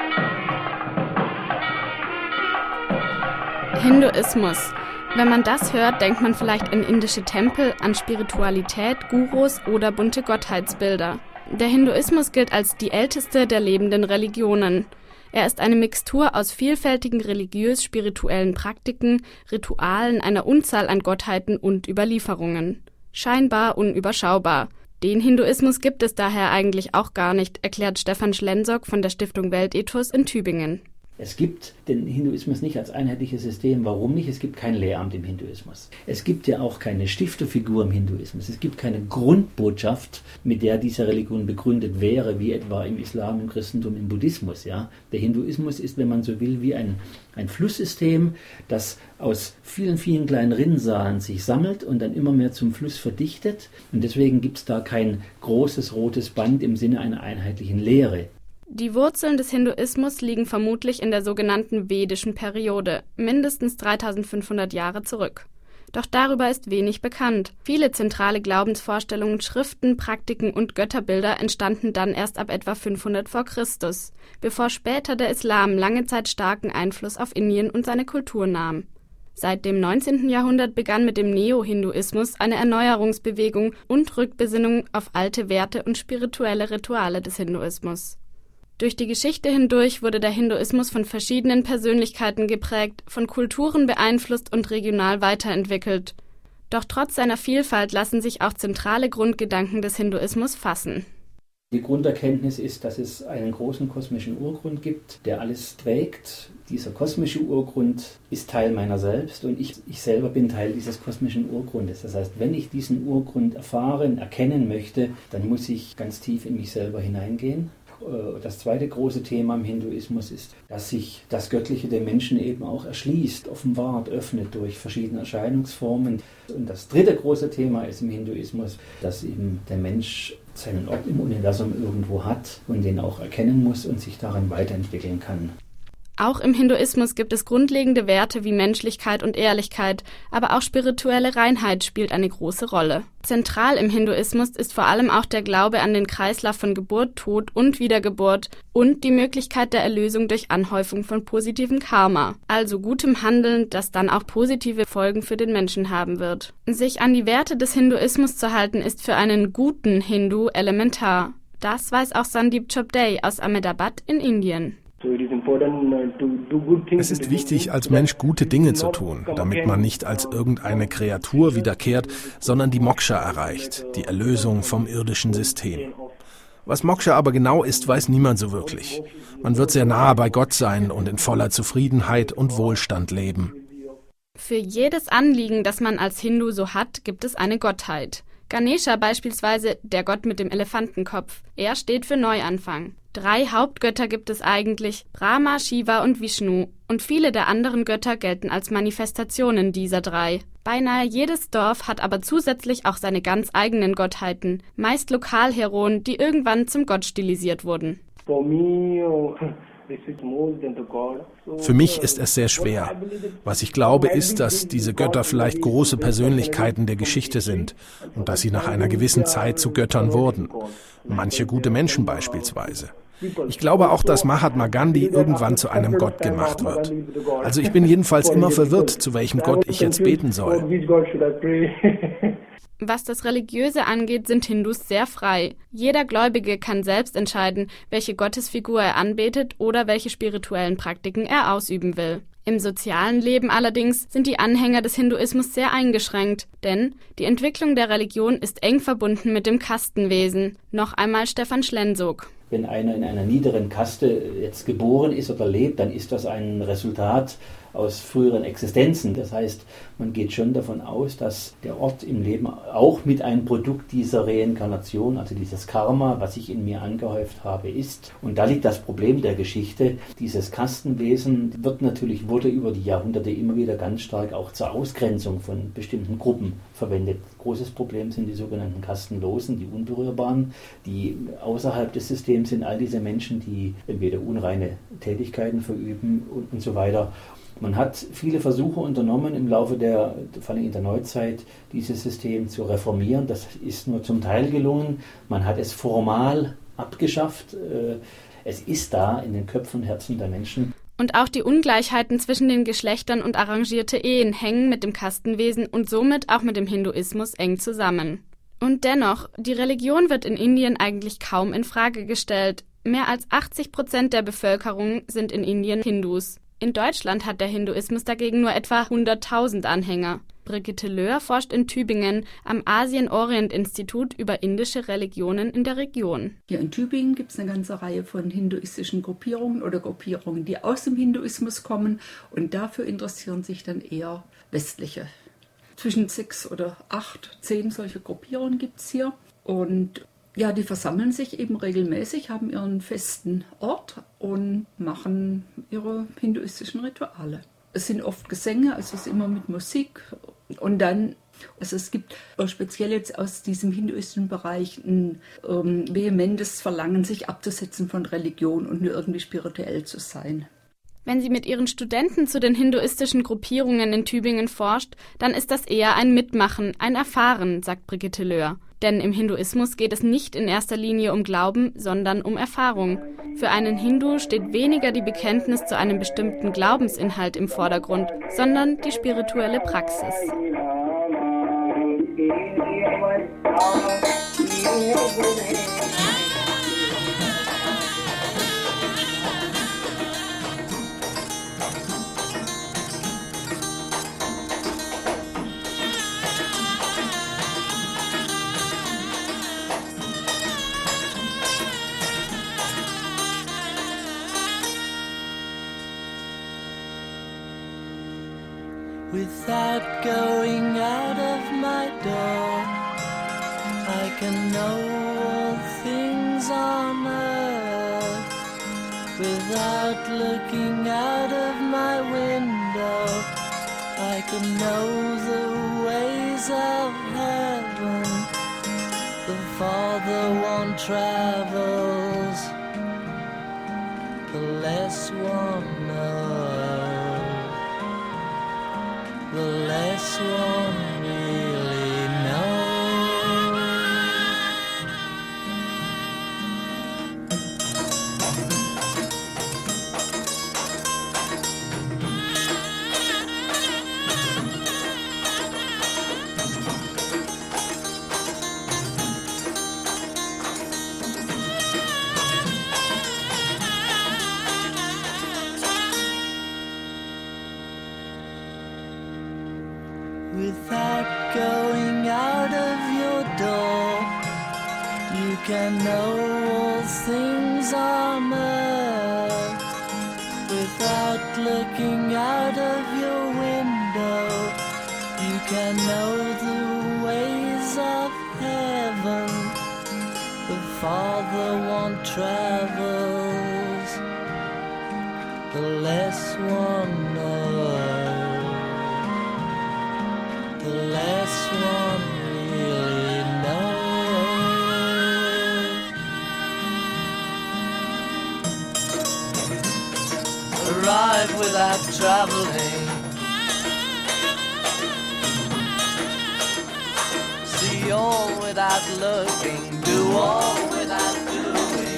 Hinduismus. Wenn man das hört, denkt man vielleicht an indische Tempel, an Spiritualität, Gurus oder bunte Gottheitsbilder. Der Hinduismus gilt als die älteste der lebenden Religionen. Er ist eine Mixtur aus vielfältigen religiös-spirituellen Praktiken, Ritualen, einer Unzahl an Gottheiten und Überlieferungen. Scheinbar unüberschaubar. Den Hinduismus gibt es daher eigentlich auch gar nicht, erklärt Stefan Schlensock von der Stiftung Weltethos in Tübingen. Es gibt den Hinduismus nicht als einheitliches System. Warum nicht? Es gibt kein Lehramt im Hinduismus. Es gibt ja auch keine Stifterfigur im Hinduismus. Es gibt keine Grundbotschaft, mit der diese Religion begründet wäre, wie etwa im Islam, im Christentum, im Buddhismus. Ja? Der Hinduismus ist, wenn man so will, wie ein Flusssystem, das aus vielen, vielen kleinen Rinnsalen sich sammelt und dann immer mehr zum Fluss verdichtet. Und deswegen gibt es da kein großes rotes Band im Sinne einer einheitlichen Lehre. Die Wurzeln des Hinduismus liegen vermutlich in der sogenannten vedischen Periode, mindestens 3500 Jahre zurück. Doch darüber ist wenig bekannt. Viele zentrale Glaubensvorstellungen, Schriften, Praktiken und Götterbilder entstanden dann erst ab etwa 500 vor Christus, bevor später der Islam lange Zeit starken Einfluss auf Indien und seine Kultur nahm. Seit dem 19. Jahrhundert begann mit dem Neo-Hinduismus eine Erneuerungsbewegung und Rückbesinnung auf alte Werte und spirituelle Rituale des Hinduismus. Durch die Geschichte hindurch wurde der Hinduismus von verschiedenen Persönlichkeiten geprägt, von Kulturen beeinflusst und regional weiterentwickelt. Doch trotz seiner Vielfalt lassen sich auch zentrale Grundgedanken des Hinduismus fassen. Die Grunderkenntnis ist, dass es einen großen kosmischen Urgrund gibt, der alles trägt. Dieser kosmische Urgrund ist Teil meiner selbst und ich selber bin Teil dieses kosmischen Urgrundes. Das heißt, wenn ich diesen Urgrund erfahren, erkennen möchte, dann muss ich ganz tief in mich selber hineingehen. Das zweite große Thema im Hinduismus ist, dass sich das Göttliche dem Menschen eben auch erschließt, offenbart, öffnet durch verschiedene Erscheinungsformen. Und das dritte große Thema ist im Hinduismus, dass eben der Mensch seinen Ort im Universum irgendwo hat und den auch erkennen muss und sich darin weiterentwickeln kann. Auch im Hinduismus gibt es grundlegende Werte wie Menschlichkeit und Ehrlichkeit, aber auch spirituelle Reinheit spielt eine große Rolle. Zentral im Hinduismus ist vor allem auch der Glaube an den Kreislauf von Geburt, Tod und Wiedergeburt und die Möglichkeit der Erlösung durch Anhäufung von positivem Karma, also gutem Handeln, das dann auch positive Folgen für den Menschen haben wird. Sich an die Werte des Hinduismus zu halten, ist für einen guten Hindu elementar. Das weiß auch Sandeep Chopday aus Ahmedabad in Indien. Es ist wichtig, als Mensch gute Dinge zu tun, damit man nicht als irgendeine Kreatur wiederkehrt, sondern die Moksha erreicht, die Erlösung vom irdischen System. Was Moksha aber genau ist, weiß niemand so wirklich. Man wird sehr nahe bei Gott sein und in voller Zufriedenheit und Wohlstand leben. Für jedes Anliegen, das man als Hindu so hat, gibt es eine Gottheit. Ganesha beispielsweise, der Gott mit dem Elefantenkopf. Er steht für Neuanfang. 3 Hauptgötter gibt es eigentlich, Brahma, Shiva und Vishnu. Und viele der anderen Götter gelten als Manifestationen dieser 3. Beinahe jedes Dorf hat aber zusätzlich auch seine ganz eigenen Gottheiten, meist Lokalheroen, die irgendwann zum Gott stilisiert wurden. Für mich ist es sehr schwer. Was ich glaube, ist, dass diese Götter vielleicht große Persönlichkeiten der Geschichte sind und dass sie nach einer gewissen Zeit zu Göttern wurden. Manche gute Menschen beispielsweise. Ich glaube auch, dass Mahatma Gandhi irgendwann zu einem Gott gemacht wird. Also ich bin jedenfalls immer verwirrt, zu welchem Gott ich jetzt beten soll. Was das Religiöse angeht, sind Hindus sehr frei. Jeder Gläubige kann selbst entscheiden, welche Gottesfigur er anbetet oder welche spirituellen Praktiken er ausüben will. Im sozialen Leben allerdings sind die Anhänger des Hinduismus sehr eingeschränkt, denn die Entwicklung der Religion ist eng verbunden mit dem Kastenwesen. Noch einmal Stefan Schlensog. Wenn einer in einer niederen Kaste jetzt geboren ist oder lebt, dann ist das ein Resultat aus früheren Existenzen. Das heißt, man geht schon davon aus, dass der Ort im Leben auch mit einem Produkt dieser Reinkarnation, also dieses Karma, was ich in mir angehäuft habe, ist. Und da liegt das Problem der Geschichte. Dieses Kastenwesen wurde über die Jahrhunderte immer wieder ganz stark auch zur Ausgrenzung von bestimmten Gruppen verwendet. Großes Problem sind die sogenannten Kastenlosen, die Unberührbaren, die außerhalb des Systems sind, all diese Menschen, die entweder unreine Tätigkeiten verüben und so weiter. Man hat viele Versuche unternommen im Laufe vor allem in der Neuzeit, dieses System zu reformieren. Das ist nur zum Teil gelungen. Man hat es formal abgeschafft. Es ist da in den Köpfen und Herzen der Menschen. Und auch die Ungleichheiten zwischen den Geschlechtern und arrangierte Ehen hängen mit dem Kastenwesen und somit auch mit dem Hinduismus eng zusammen. Und dennoch, die Religion wird in Indien eigentlich kaum in Frage gestellt. Mehr als 80% der Bevölkerung sind in Indien Hindus. In Deutschland hat der Hinduismus dagegen nur etwa 100.000 Anhänger. Brigitte Löhr forscht in Tübingen am Asien-Orient-Institut über indische Religionen in der Region. Hier in Tübingen gibt es eine ganze Reihe von hinduistischen Gruppierungen oder Gruppierungen, die aus dem Hinduismus kommen und dafür interessieren sich dann eher westliche. Zwischen 6 oder 8, 10 solche Gruppierungen gibt es hier und ja, die versammeln sich eben regelmäßig, haben ihren festen Ort und machen ihre hinduistischen Rituale. Es sind oft Gesänge, also es ist immer mit Musik. Und dann, also es gibt speziell jetzt aus diesem hinduistischen Bereich ein vehementes Verlangen, sich abzusetzen von Religion und nur irgendwie spirituell zu sein. Wenn sie mit ihren Studenten zu den hinduistischen Gruppierungen in Tübingen forscht, dann ist das eher ein Mitmachen, ein Erfahren, sagt Brigitte Löhr. Denn im Hinduismus geht es nicht in erster Linie um Glauben, sondern um Erfahrung. Für einen Hindu steht weniger die Bekenntnis zu einem bestimmten Glaubensinhalt im Vordergrund, sondern die spirituelle Praxis. Without going out of my door, I can know all things on earth. Without looking out of my window, I can know the ways of heaven. The farther one travels, the less one knows. The less one really knows. Without going out of your door, you can know all things on earth. Without looking out of your window, you can know the ways of heaven. farther one travels, the less one knows, the less one really knows. Arrive without traveling, see all without looking, do all without doing.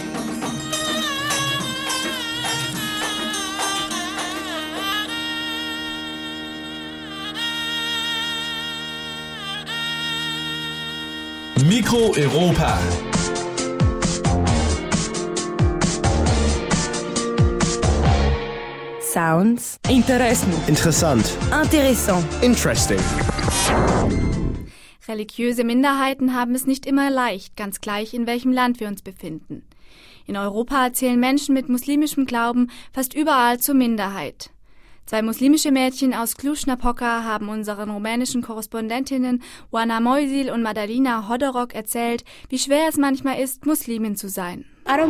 Mikro Europa. Sounds. Interessen. Interessant. Intéressant. Interesting. Religiöse Minderheiten haben es nicht immer leicht, ganz gleich in welchem Land wir uns befinden. In Europa zählen Menschen mit muslimischem Glauben fast überall zur Minderheit. 2 muslimische Mädchen aus Cluj-Napoca haben unseren rumänischen Korrespondentinnen Oana Moisil und Madalina Hodorok erzählt, wie schwer es manchmal ist, Muslimin zu sein.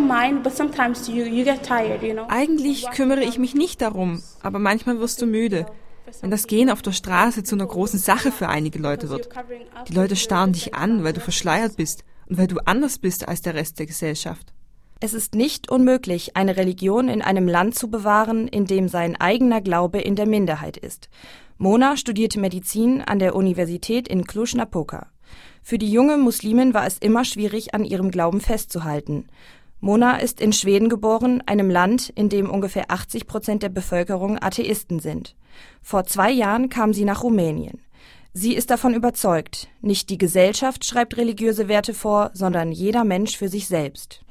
Eigentlich kümmere ich mich nicht darum, aber manchmal wirst du müde. Wenn das Gehen auf der Straße zu einer großen Sache für einige Leute wird. Die Leute starren dich an, weil du verschleiert bist und weil du anders bist als der Rest der Gesellschaft. Es ist nicht unmöglich, eine Religion in einem Land zu bewahren, in dem sein eigener Glaube in der Minderheit ist. Mona studierte Medizin an der Universität in Cluj-Napoca. Für die junge Muslimin war es immer schwierig, an ihrem Glauben festzuhalten. Mona ist in Schweden geboren, einem Land, in dem ungefähr 80% der Bevölkerung Atheisten sind. Vor 2 Jahren kam sie nach Rumänien. Sie ist davon überzeugt, nicht die Gesellschaft schreibt religiöse Werte vor, sondern jeder Mensch für sich selbst.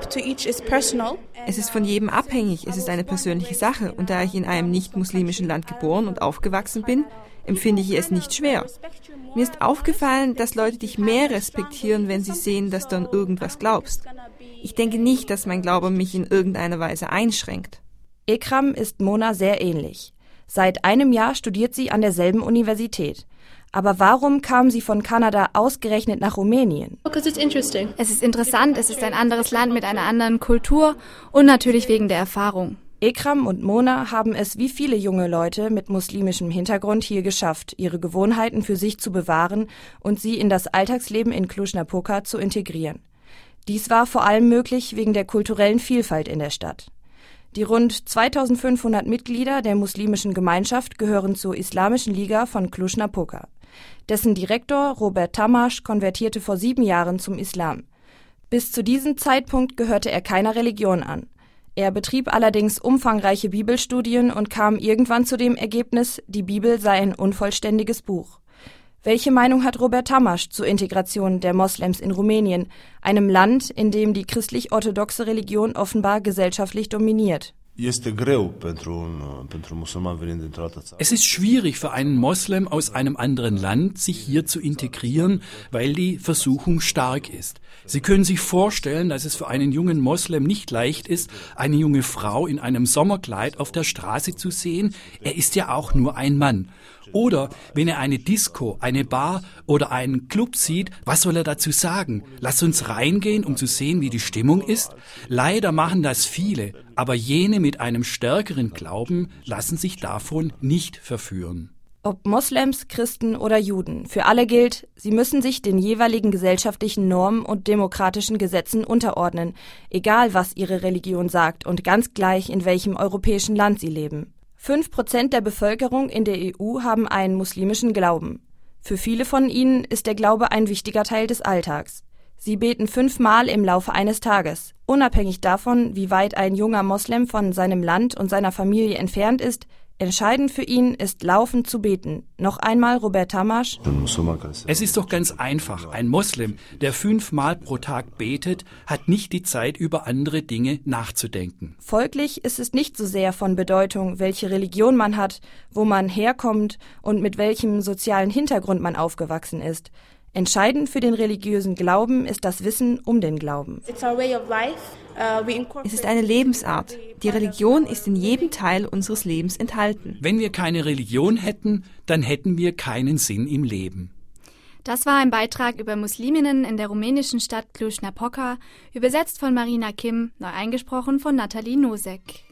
Es ist von jedem abhängig, es ist eine persönliche Sache und da ich in einem nicht-muslimischen Land geboren und aufgewachsen bin, empfinde ich es nicht schwer. Mir ist aufgefallen, dass Leute dich mehr respektieren, wenn sie sehen, dass du an irgendwas glaubst. Ich denke nicht, dass mein Glaube mich in irgendeiner Weise einschränkt. Ekram ist Mona sehr ähnlich. Seit einem Jahr studiert sie an derselben Universität. Aber warum kam sie von Kanada ausgerechnet nach Rumänien? Es ist interessant, es ist ein anderes Land mit einer anderen Kultur und natürlich wegen der Erfahrung. Ekram und Mona haben es wie viele junge Leute mit muslimischem Hintergrund hier geschafft, ihre Gewohnheiten für sich zu bewahren und sie in das Alltagsleben in Cluj-Napoca zu integrieren. Dies war vor allem möglich wegen der kulturellen Vielfalt in der Stadt. Die rund 2500 Mitglieder der muslimischen Gemeinschaft gehören zur Islamischen Liga von Cluj-Napoca. Dessen Direktor Robert Tamasch konvertierte vor 7 Jahren zum Islam. Bis zu diesem Zeitpunkt gehörte er keiner Religion an. Er betrieb allerdings umfangreiche Bibelstudien und kam irgendwann zu dem Ergebnis, die Bibel sei ein unvollständiges Buch. Welche Meinung hat Robert Tamasch zur Integration der Moslems in Rumänien, einem Land, in dem die christlich-orthodoxe Religion offenbar gesellschaftlich dominiert? Es ist schwierig für einen Moslem aus einem anderen Land, sich hier zu integrieren, weil die Versuchung stark ist. Sie können sich vorstellen, dass es für einen jungen Moslem nicht leicht ist, eine junge Frau in einem Sommerkleid auf der Straße zu sehen. Er ist ja auch nur ein Mann. Oder wenn er eine Disco, eine Bar oder einen Club sieht, was soll er dazu sagen? Lass uns reingehen, um zu sehen, wie die Stimmung ist? Leider machen das viele, aber jene mit einem stärkeren Glauben lassen sich davon nicht verführen. Ob Moslems, Christen oder Juden, für alle gilt, sie müssen sich den jeweiligen gesellschaftlichen Normen und demokratischen Gesetzen unterordnen, egal was ihre Religion sagt und ganz gleich, in welchem europäischen Land sie leben. 5% der Bevölkerung in der EU haben einen muslimischen Glauben. Für viele von ihnen ist der Glaube ein wichtiger Teil des Alltags. Sie beten 5-mal im Laufe eines Tages. Unabhängig davon, wie weit ein junger Moslem von seinem Land und seiner Familie entfernt ist, entscheidend für ihn ist laufend zu beten. Noch einmal Robert Tamasch. Es ist doch ganz einfach. Ein Moslem, der 5-mal pro Tag betet, hat nicht die Zeit, über andere Dinge nachzudenken. Folglich ist es nicht so sehr von Bedeutung, welche Religion man hat, wo man herkommt und mit welchem sozialen Hintergrund man aufgewachsen ist. Entscheidend für den religiösen Glauben ist das Wissen um den Glauben. Es ist eine Lebensart. Die Religion ist in jedem Teil unseres Lebens enthalten. Wenn wir keine Religion hätten, dann hätten wir keinen Sinn im Leben. Das war ein Beitrag über Musliminnen in der rumänischen Stadt Cluj-Napoca, übersetzt von Marina Kim, neu eingesprochen von Nathalie Nosek.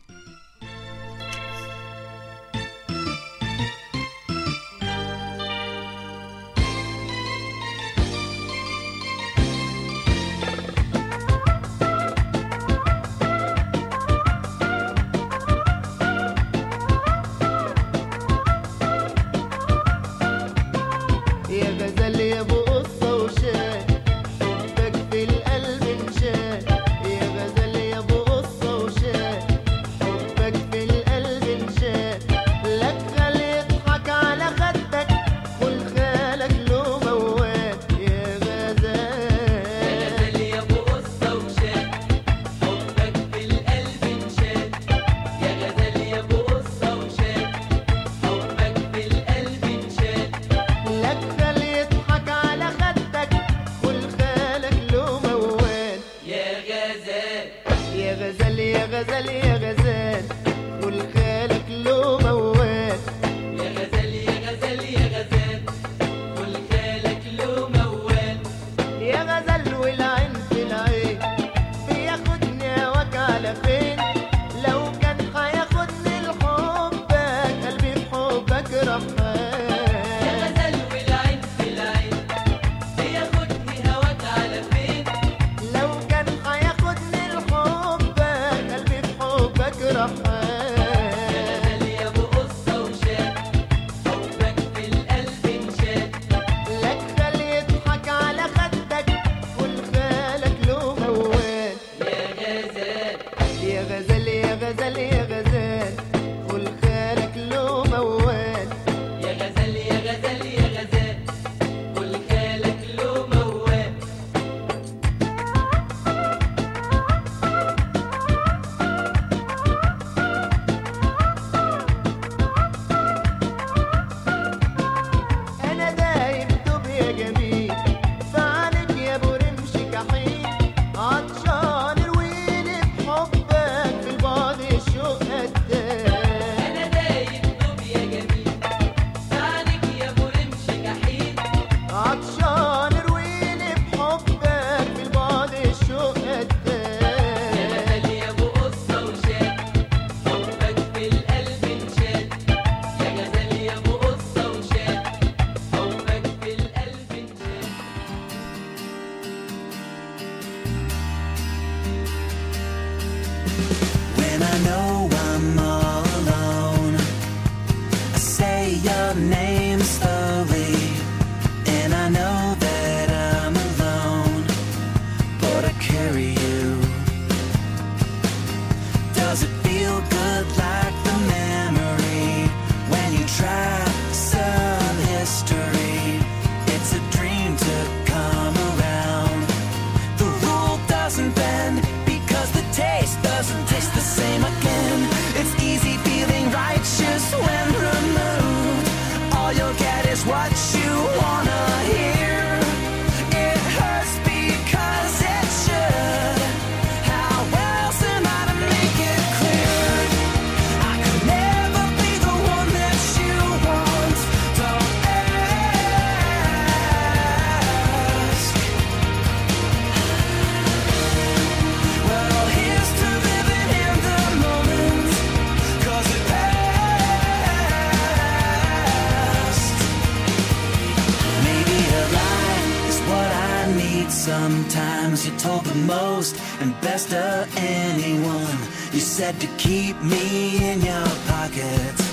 Sometimes you told the most and best of anyone. You said to keep me in your pockets,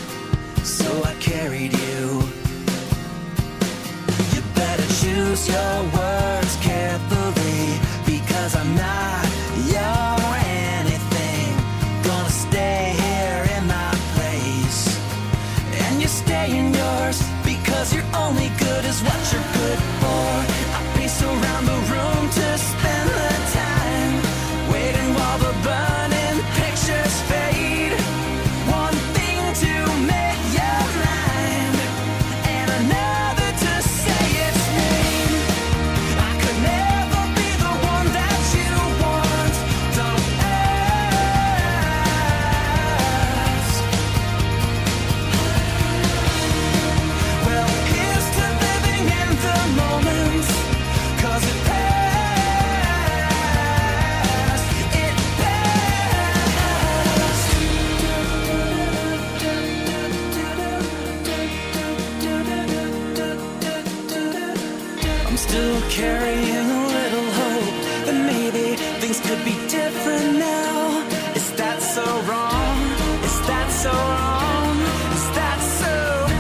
so I carried you. You better choose your words carefully, because I'm not your anything. Gonna stay here in my place, and you stay in yours, because you're only good as what you're good for. Around the room to spend the time, waiting while the burning pictures fade. One thing to make your mind, and another to say its name. I could never be the one that you want. Don't ask. Well, here's to the still carrying a little hope that maybe things could be different now. Is that so wrong? Is that so wrong? Is that so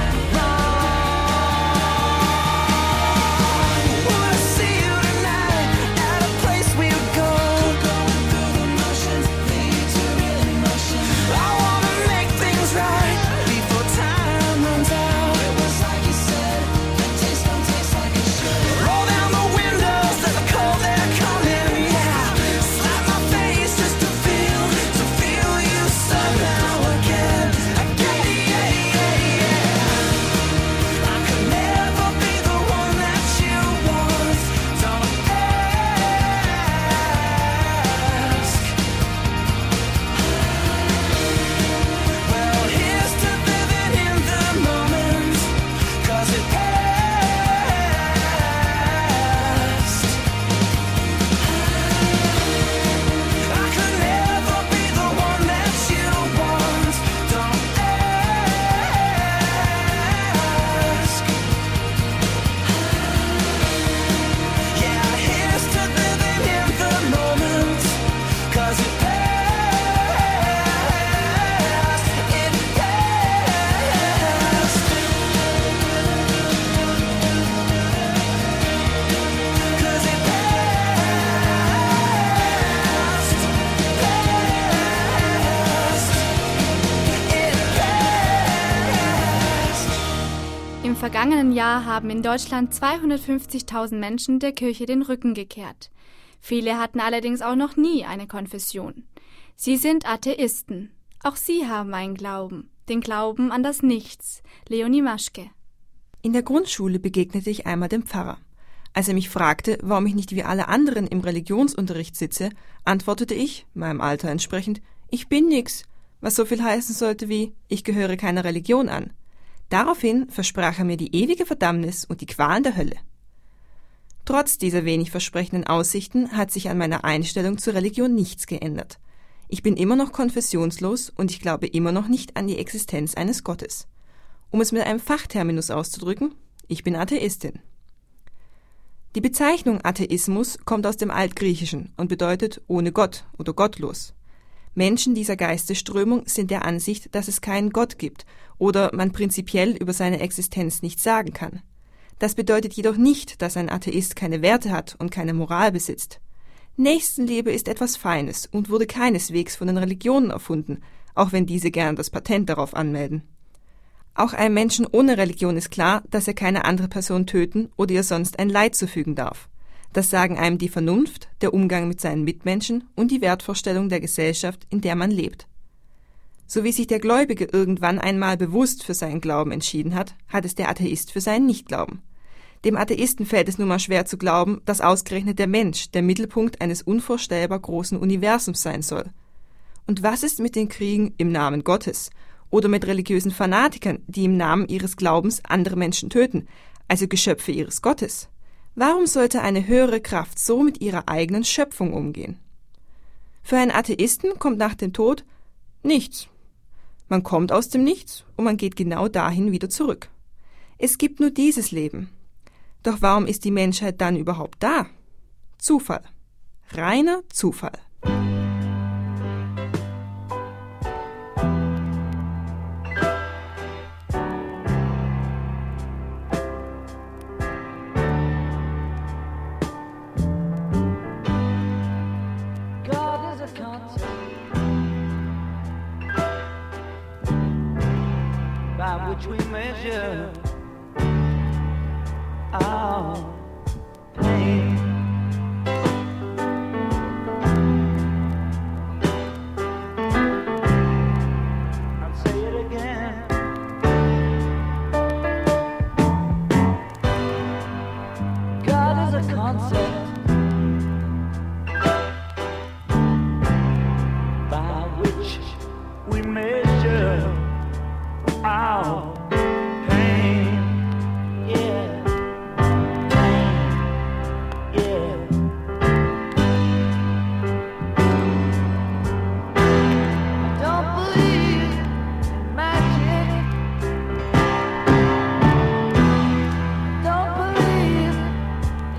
wrong? Wanna see you tonight at a place we'll go. Going through the motions, lead to real emotion. I wanna make things right before time runs out. It was like you said, the taste don't taste like it should. Roll down the windows, let the cold air come in, yeah. Slap my face just to feel you somehow again. Again, yeah, yeah, yeah. I could never be the one that you want. Don't ask. Well, here's to living in the moment, 'cause it passed. I could never be the one that you want. Don't ask. Yeah, here's to living in the moment, 'cause it passed. It passed. 'Cause it Im vergangenen Jahr haben in Deutschland 250.000 Menschen der Kirche den Rücken gekehrt. Viele hatten allerdings auch noch nie eine Konfession. Sie sind Atheisten. Auch sie haben einen Glauben, den Glauben an das Nichts. Leonie Maschke. In der Grundschule begegnete ich einmal dem Pfarrer. Als er mich fragte, warum ich nicht wie alle anderen im Religionsunterricht sitze, antwortete ich, meinem Alter entsprechend, ich bin nix, was so viel heißen sollte wie, ich gehöre keiner Religion an. Daraufhin versprach er mir die ewige Verdammnis und die Qualen der Hölle. Trotz dieser wenig versprechenden Aussichten hat sich an meiner Einstellung zur Religion nichts geändert. Ich bin immer noch konfessionslos und ich glaube immer noch nicht an die Existenz eines Gottes. Um es mit einem Fachterminus auszudrücken, ich bin Atheistin. Die Bezeichnung Atheismus kommt aus dem Altgriechischen und bedeutet ohne Gott oder gottlos. Menschen dieser Geistesströmung sind der Ansicht, dass es keinen Gott gibt oder man prinzipiell über seine Existenz nichts sagen kann. Das bedeutet jedoch nicht, dass ein Atheist keine Werte hat und keine Moral besitzt. Nächstenliebe ist etwas Feines und wurde keineswegs von den Religionen erfunden, auch wenn diese gern das Patent darauf anmelden. Auch einem Menschen ohne Religion ist klar, dass er keine andere Person töten oder ihr sonst ein Leid zufügen darf. Das sagen einem die Vernunft, der Umgang mit seinen Mitmenschen und die Wertvorstellung der Gesellschaft, in der man lebt. So wie sich der Gläubige irgendwann einmal bewusst für seinen Glauben entschieden hat, hat es der Atheist für seinen Nichtglauben. Dem Atheisten fällt es nun mal schwer zu glauben, dass ausgerechnet der Mensch der Mittelpunkt eines unvorstellbar großen Universums sein soll. Und was ist mit den Kriegen im Namen Gottes oder mit religiösen Fanatikern, die im Namen ihres Glaubens andere Menschen töten, also Geschöpfe ihres Gottes? Warum sollte eine höhere Kraft so mit ihrer eigenen Schöpfung umgehen? Für einen Atheisten kommt nach dem Tod nichts. Man kommt aus dem Nichts und man geht genau dahin wieder zurück. Es gibt nur dieses Leben. Doch warum ist die Menschheit dann überhaupt da? Zufall. Reiner Zufall. Which we measure our pain. I'll say it again. God is a concept by which we measure our pain, yeah, yeah. I don't believe in magic. Don't believe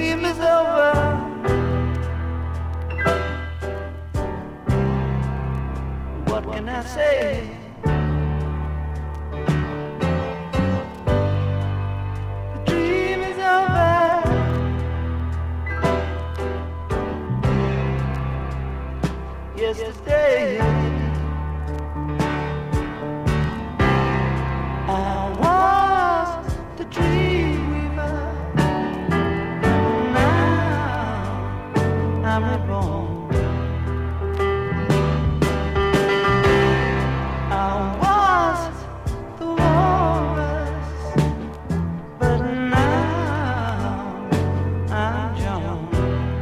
dream is over. What can I say? The dream is over. Yesterday I was the dreamer. Now I'm reborn. I was the walrus, but now I'm John.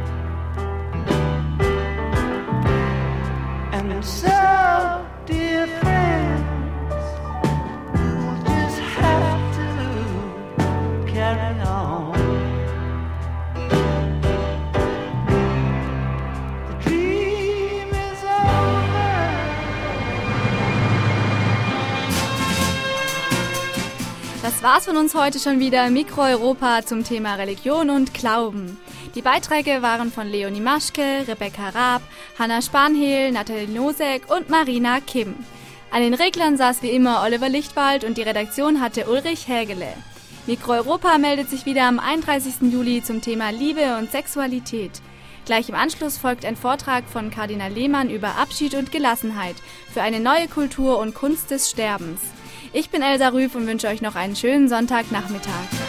And so, dear friends, we'll just have to carry on. The dream is over. Das war's von uns heute schon wieder. Mikro Europa zum Thema Religion und Glauben. Die Beiträge waren von Leonie Maschke, Rebecca Raab, Hanna Spanhehl, Nathalie Nosek und Marina Kim. An den Reglern saß wie immer Oliver Lichtwald und die Redaktion hatte Ulrich Hägele. Mikro Europa meldet sich wieder am 31. Juli zum Thema Liebe und Sexualität. Gleich im Anschluss folgt ein Vortrag von Kardinal Lehmann über Abschied und Gelassenheit für eine neue Kultur und Kunst des Sterbens. Ich bin Elsa Rüff und wünsche euch noch einen schönen Sonntagnachmittag.